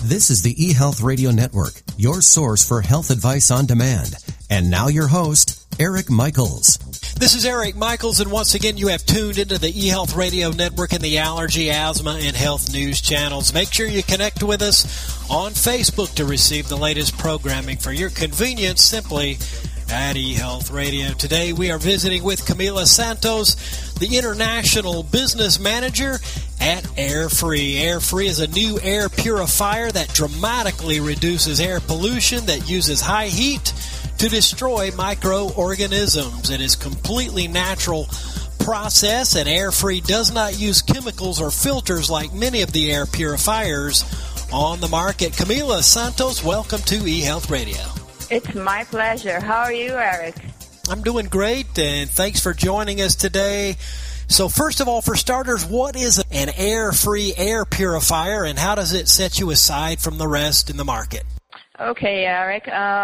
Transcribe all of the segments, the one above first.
This is the eHealth Radio Network, your source for health advice on demand. And now your host, Eric Michaels. This is Eric Michaels, and once again you have tuned into the eHealth Radio Network and the Allergy, Asthma, and Health News channels. Make sure you connect with us on Facebook to receive the latest programming for your convenience, simply at eHealth Radio. Today we are visiting with Camila Santos, the International Business Manager at AirFree. AirFree is a new air purifier that dramatically reduces air pollution that uses high heat to destroy microorganisms. It is a completely natural process, and AirFree does not use chemicals or filters like many of the air purifiers on the market. Camila Santos, welcome to eHealth Radio. It's my pleasure. How are you, Eric? I'm doing great, and thanks for joining us today. So first of all, for starters, what is an AirFree air purifier, and how does it set you aside from the rest in the market? Okay, Eric.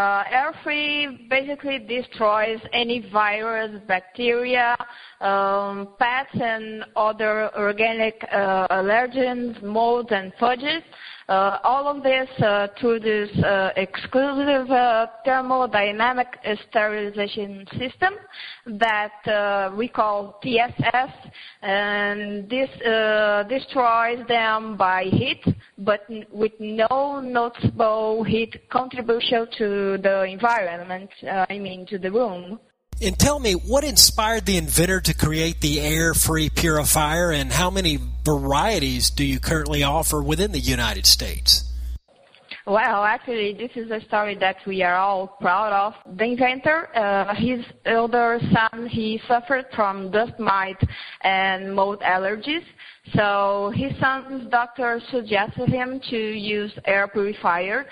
AirFree basically destroys any virus, bacteria, pests, and other organic allergens, molds, and fungus. All of this through this exclusive thermodynamic sterilization system that we call TSS, and this destroys them by heat, but with no noticeable heat contribution to the environment, to the room. And tell me, what inspired the inventor to create the AirFree purifier, and how many varieties do you currently offer within the United States? Well, actually, this is a story that we are all proud of. The inventor, his elder son, he suffered from dust mite and mold allergies. So his son's doctor suggested him to use air purifier.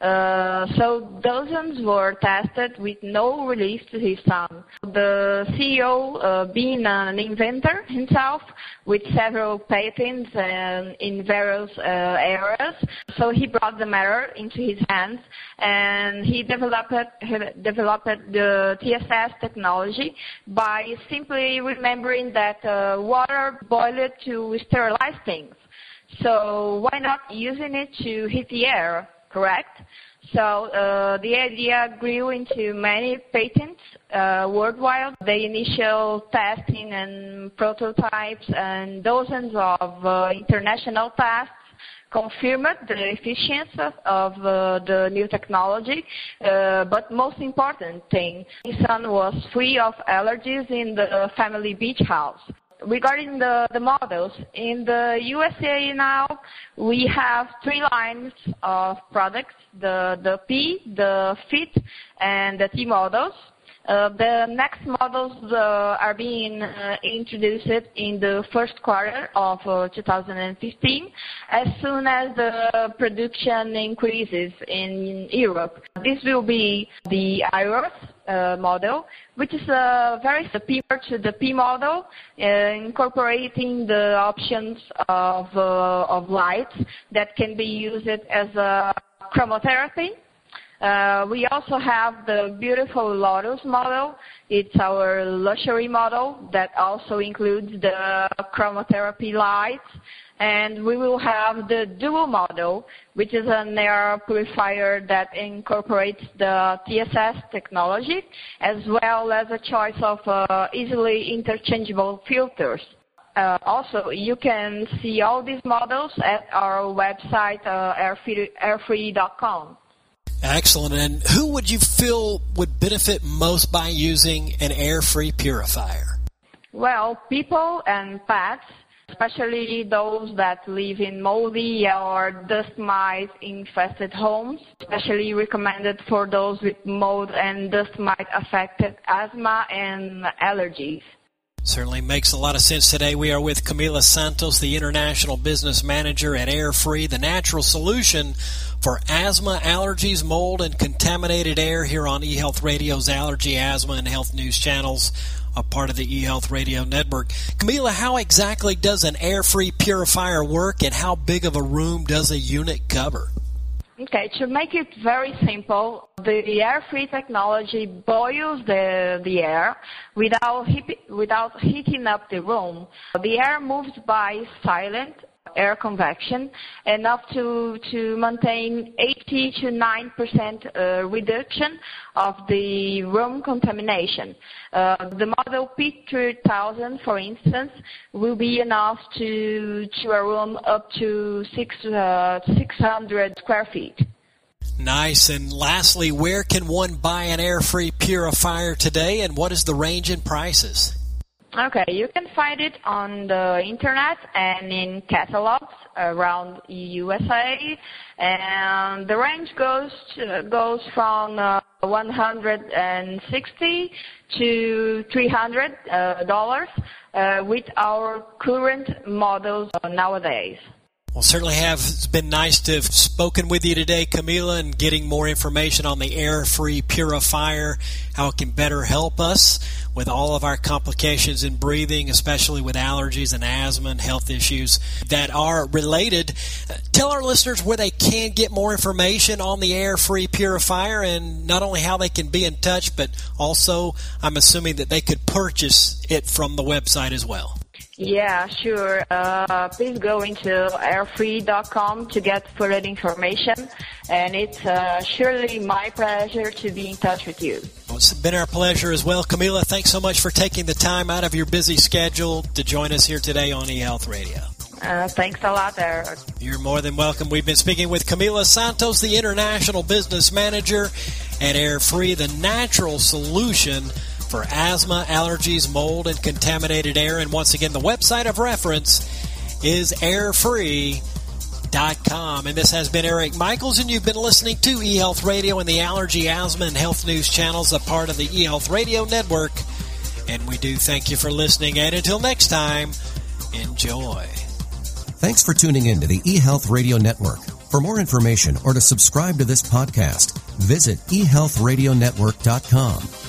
So dozens were tested with no relief to his son. The CEO, being an inventor himself, with several patents in various areas, so he brought the matter into his hands, and he developed the TSS technology by simply remembering that water boiled to sterilize things. So why not using it to heat the air? Correct? So the idea grew into many patents worldwide. The initial testing and prototypes and dozens of international tests confirmed the efficiency of the new technology, but most important thing, his son was free of allergies in the family beach house. Regarding the models, in the USA now, we have 3 lines of products, the P, the Fit, and the T models. The next models are being introduced in the first quarter of 2015, as soon as the production increases in Europe. This will be the Iris model, which is very similar to the P model, incorporating the options of lights that can be used as a chromotherapy. We also have the beautiful Lotus model. It's our luxury model that also includes the chromotherapy lights. And we will have the Duo model, which is an air purifier that incorporates the TSS technology, as well as a choice of easily interchangeable filters. Also, you can see all these models at our website, airfree.com. Excellent. And who would you feel would benefit most by using an AirFree purifier? Well, people and pets, especially those that live in moldy or dust mite infested homes, especially recommended for those with mold and dust mite affected asthma and allergies. Certainly makes a lot of sense today. We are with Camila Santos, the International Business Manager at AirFree, the natural solution for asthma, allergies, mold, and contaminated air here on eHealth Radio's Allergy, Asthma, and Health News channels, a part of the eHealth Radio Network. Camila, how exactly does an AirFree purifier work, and how big of a room does a unit cover? Okay, to make it very simple, the AirFree technology boils the air without heating up the room. The air moves by silent air convection, enough to maintain 80 to 9% reduction of the room contamination. The model P3000, for instance, will be enough to a room up to 600 square feet. Nice. And lastly, where can one buy an air-free purifier today, and what is the range in prices? Okay, you can find it on the internet and in catalogs around USA, and the range goes from $160 to $300 with our current models nowadays. Well, certainly it's been nice to have spoken with you today, Camila, and getting more information on the air-free purifier, how it can better help us with all of our complications in breathing, especially with allergies and asthma and health issues that are related. Tell our listeners where they can get more information on the air-free purifier, and not only how they can be in touch, but also I'm assuming that they could purchase it from the website as well. Yeah, sure. Please go into airfree.com to get further information, and it's surely my pleasure to be in touch with you. Well, it's been our pleasure as well. Camila, thanks so much for taking the time out of your busy schedule to join us here today on eHealth Radio. Thanks a lot, Eric. You're more than welcome. We've been speaking with Camila Santos, the International Business Manager at Airfree, the natural solution for asthma, allergies, mold, and contaminated air. And once again, the website of reference is airfree.com. And this has been Eric Michaels, and you've been listening to eHealth Radio and the Allergy, Asthma, and Health News channels, a part of the eHealth Radio Network. And we do thank you for listening. And until next time, enjoy. Thanks for tuning in to the eHealth Radio Network. For more information or to subscribe to this podcast, visit eHealthRadioNetwork.com.